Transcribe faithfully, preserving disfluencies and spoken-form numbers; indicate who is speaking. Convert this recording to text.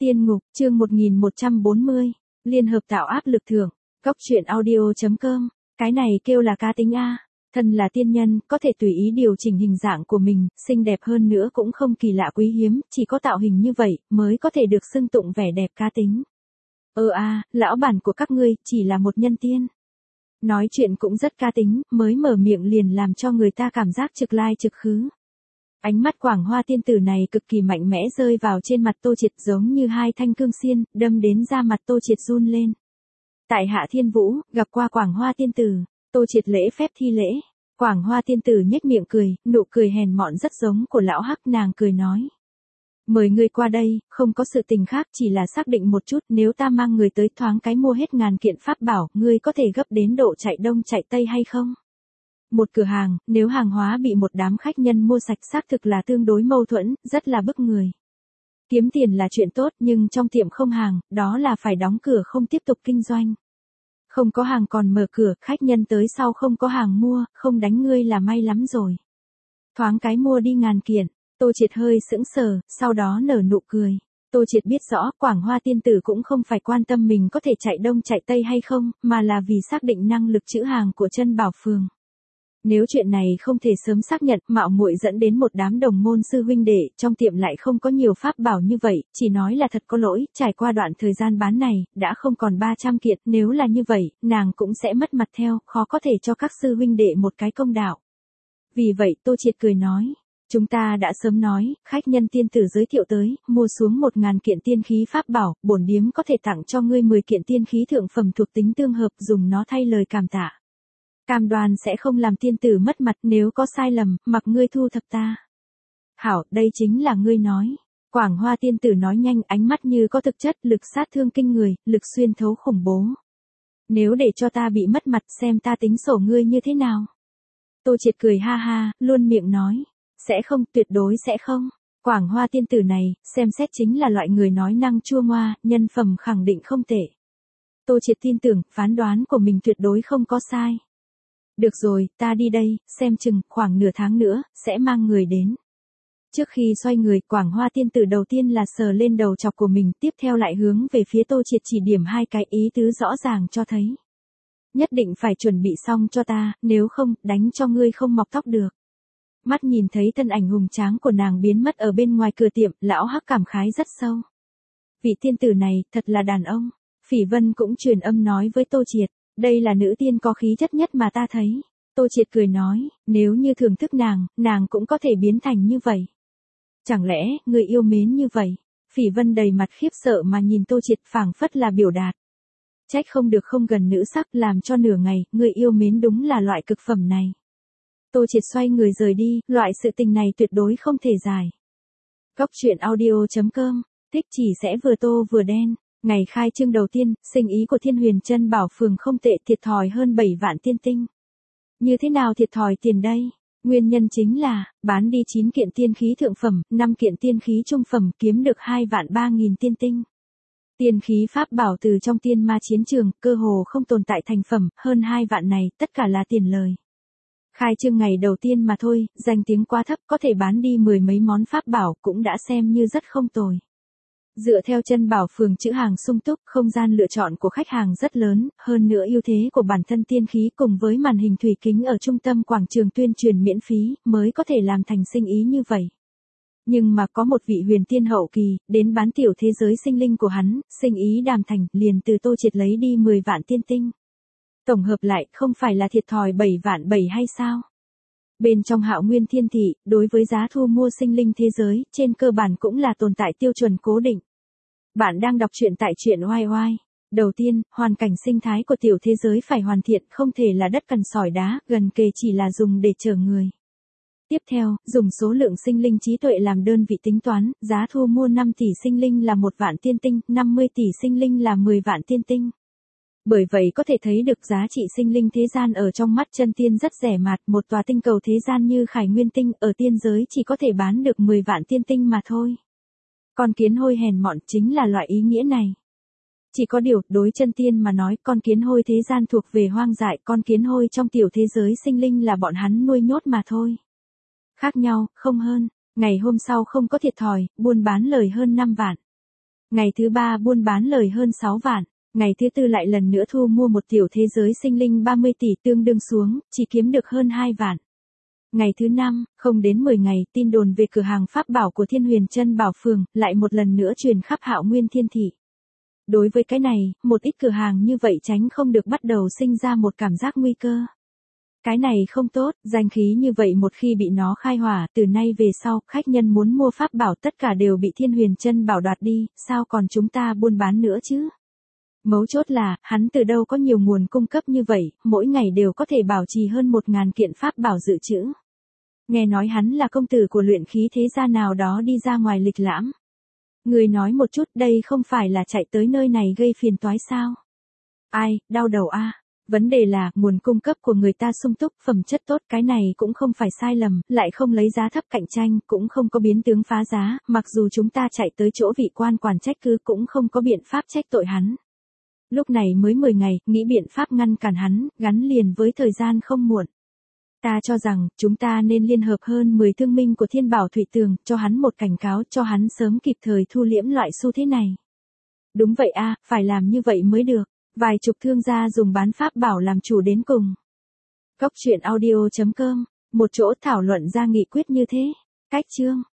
Speaker 1: Tiên ngục, chương một nghìn một trăm bốn mươi, liên hợp tạo áp lực thưởng, Cóc truyện audio chấm com, cái này kêu là cá tính a. Thân là tiên nhân, có thể tùy ý điều chỉnh hình dạng của mình, xinh đẹp hơn nữa cũng không kỳ lạ quý hiếm, chỉ có tạo hình như vậy, mới có thể được xưng tụng vẻ đẹp cá tính. Ơ a, à, lão bản của các ngươi, chỉ là một nhân tiên. Nói chuyện cũng rất cá tính, mới mở miệng liền làm cho người ta cảm giác trực lai trực khứ. Ánh mắt Quảng Hoa tiên tử này cực kỳ mạnh mẽ rơi vào trên mặt Tô Triệt giống như hai thanh cương xiên, đâm đến da mặt Tô Triệt run lên. Tại Hạ Thiên Vũ, gặp qua Quảng Hoa tiên tử, Tô Triệt lễ phép thi lễ. Quảng Hoa tiên tử nhếch miệng cười, nụ cười hèn mọn rất giống của lão hắc, nàng cười nói. Mời ngươi qua đây, không có sự tình khác, chỉ là xác định một chút, nếu ta mang người tới thoáng cái mua hết ngàn kiện pháp bảo, ngươi có thể gấp đến độ chạy đông chạy tây hay không? Một cửa hàng, nếu hàng hóa bị một đám khách nhân mua sạch xác thực là tương đối mâu thuẫn, rất là bức người. Kiếm tiền là chuyện tốt, nhưng trong tiệm không hàng, đó là phải đóng cửa không tiếp tục kinh doanh. Không có hàng còn mở cửa, khách nhân tới sau không có hàng mua, không đánh ngươi là may lắm rồi. Thoáng cái mua đi ngàn kiện, Tô Triệt hơi sững sờ, sau đó nở nụ cười. Tô Triệt biết rõ, Quảng Hoa tiên tử cũng không phải quan tâm mình có thể chạy đông chạy tây hay không, mà là vì xác định năng lực trữ hàng của Chân Bảo Phường. Nếu chuyện này không thể sớm xác nhận, mạo muội dẫn đến một đám đồng môn sư huynh đệ, trong tiệm lại không có nhiều pháp bảo như vậy, chỉ nói là thật có lỗi, trải qua đoạn thời gian bán này, đã không còn ba trăm kiện, nếu là như vậy, nàng cũng sẽ mất mặt theo, khó có thể cho các sư huynh đệ một cái công đạo. Vì vậy Tô Triệt cười nói, chúng ta đã sớm nói, khách nhân tiên tử giới thiệu tới, mua xuống một ngàn kiện tiên khí pháp bảo, bổn điếm có thể tặng cho ngươi mười kiện tiên khí thượng phẩm thuộc tính tương hợp, dùng nó thay lời cảm tạ. Cam đoan sẽ không làm tiên tử mất mặt, nếu có sai lầm, mặc ngươi thu thập ta. Hảo, đây chính là ngươi nói. Quảng Hoa tiên tử nói nhanh, ánh mắt như có thực chất, lực sát thương kinh người, lực xuyên thấu khủng bố. Nếu để cho ta bị mất mặt, xem ta tính sổ ngươi như thế nào. Tô Triệt cười ha ha, luôn miệng nói. Sẽ không, tuyệt đối sẽ không. Quảng Hoa tiên tử này, xem xét chính là loại người nói năng chua ngoa, nhân phẩm khẳng định không tệ. Tô Triệt tin tưởng, phán đoán của mình tuyệt đối không có sai. Được rồi, ta đi đây, xem chừng, khoảng nửa tháng nữa, sẽ mang người đến. Trước khi xoay người, Quảng Hoa tiên tử đầu tiên là sờ lên đầu chọc của mình, tiếp theo lại hướng về phía Tô Triệt chỉ điểm hai cái ý tứ rõ ràng cho thấy. Nhất định phải chuẩn bị xong cho ta, nếu không, đánh cho ngươi không mọc tóc được. Mắt nhìn thấy thân ảnh hùng tráng của nàng biến mất ở bên ngoài cửa tiệm, lão hắc cảm khái rất sâu. Vị tiên tử này, thật là đàn ông. Phỉ Vân cũng truyền âm nói với Tô Triệt. Đây là nữ tiên có khí chất nhất mà ta thấy. Tô Triệt cười nói, nếu như thưởng thức nàng, nàng cũng có thể biến thành như vậy. Chẳng lẽ, người yêu mến như vậy? Phỉ Vân đầy mặt khiếp sợ mà nhìn Tô Triệt, phảng phất là biểu đạt. Trách không được không gần nữ sắc, làm cho nửa ngày, người yêu mến đúng là loại cực phẩm này. Tô Triệt xoay người rời đi, loại sự tình này tuyệt đối không thể giải. Cóc truyện audio chấm com, thích chỉ sẽ vừa tô vừa đen. Ngày khai trương đầu tiên, sinh ý của Thiên Huyền Chân Bảo Phường không tệ, thiệt thòi hơn bảy vạn tiên tinh. Như thế nào thiệt thòi tiền đây? Nguyên nhân chính là, bán đi chín kiện tiên khí thượng phẩm, năm kiện tiên khí trung phẩm, kiếm được hai vạn ba nghìn tiên tinh. Tiên khí pháp bảo từ trong tiên ma chiến trường, cơ hồ không tồn tại thành phẩm, hơn hai vạn này, tất cả là tiền lời. Khai trương ngày đầu tiên mà thôi, danh tiếng quá thấp, có thể bán đi mười mấy món pháp bảo, cũng đã xem như rất không tồi. Dựa theo Chân Bảo Phường trữ hàng sung túc, không gian lựa chọn của khách hàng rất lớn, hơn nữa ưu thế của bản thân tiên khí cùng với màn hình thủy kính ở trung tâm quảng trường tuyên truyền miễn phí, mới có thể làm thành sinh ý như vậy. Nhưng mà có một vị huyền tiên hậu kỳ, đến bán tiểu thế giới sinh linh của hắn, sinh ý đàm thành, liền từ Tô Triệt lấy đi mười vạn tiên tinh. Tổng hợp lại, không phải là thiệt thòi bảy vạn bảy hay sao? Bên trong Hạo Nguyên Thiên Thị, đối với giá thu mua sinh linh thế giới, trên cơ bản cũng là tồn tại tiêu chuẩn cố định. Bạn đang đọc truyện tại truyện oai oai. Đầu tiên, hoàn cảnh sinh thái của tiểu thế giới phải hoàn thiện, không thể là đất cằn sỏi đá, gần kề chỉ là dùng để chở người. Tiếp theo, dùng số lượng sinh linh trí tuệ làm đơn vị tính toán, giá thu mua năm tỷ sinh linh là một vạn tiên tinh, năm mươi tỷ sinh linh là mười vạn tiên tinh. Bởi vậy có thể thấy được giá trị sinh linh thế gian ở trong mắt chân tiên rất rẻ mạt, một tòa tinh cầu thế gian như Khải Nguyên Tinh ở tiên giới chỉ có thể bán được mười vạn tiên tinh mà thôi. Con kiến hôi hèn mọn chính là loại ý nghĩa này. Chỉ có điều, đối chân tiên mà nói, con kiến hôi thế gian thuộc về hoang dại, con kiến hôi trong tiểu thế giới sinh linh là bọn hắn nuôi nhốt mà thôi. Khác nhau, không hơn, ngày hôm sau không có thiệt thòi, buôn bán lời hơn năm vạn. Ngày thứ ba buôn bán lời hơn sáu vạn. Ngày thứ tư lại lần nữa thu mua một tiểu thế giới sinh linh ba mươi tỷ tương đương xuống, chỉ kiếm được hơn hai vạn. Ngày thứ năm, không đến mười ngày, tin đồn về cửa hàng pháp bảo của Thiên Huyền Chân Bảo Phường lại một lần nữa truyền khắp Hạo Nguyên Thiên Thị. Đối với cái này, một ít cửa hàng như vậy tránh không được bắt đầu sinh ra một cảm giác nguy cơ. Cái này không tốt, danh khí như vậy một khi bị nó khai hỏa, từ nay về sau, khách nhân muốn mua pháp bảo tất cả đều bị Thiên Huyền Chân Bảo đoạt đi, sao còn chúng ta buôn bán nữa chứ? Mấu chốt là, hắn từ đâu có nhiều nguồn cung cấp như vậy, mỗi ngày đều có thể bảo trì hơn một ngàn kiện pháp bảo dự trữ. Nghe nói hắn là công tử của luyện khí thế gia nào đó đi ra ngoài lịch lãm. Người nói một chút, đây không phải là chạy tới nơi này gây phiền toái sao? Ai, đau đầu a. À? Vấn đề là, nguồn cung cấp của người ta sung túc, phẩm chất tốt, cái này cũng không phải sai lầm, lại không lấy giá thấp cạnh tranh, cũng không có biến tướng phá giá, mặc dù chúng ta chạy tới chỗ vị quan quản trách cứ cũng không có biện pháp trách tội hắn. Lúc này mới mười ngày, nghĩ biện pháp ngăn cản hắn, gắn liền với thời gian không muộn. Ta cho rằng, chúng ta nên liên hợp hơn mười thương minh của Thiên Bảo Thủy Tường, cho hắn một cảnh cáo, cho hắn sớm kịp thời thu liễm loại xu thế này. Đúng vậy a, phải làm như vậy mới được. Vài chục thương gia dùng bán pháp bảo làm chủ đến cùng. Góc truyện audio chấm com, một chỗ thảo luận ra nghị quyết như thế. Cách chương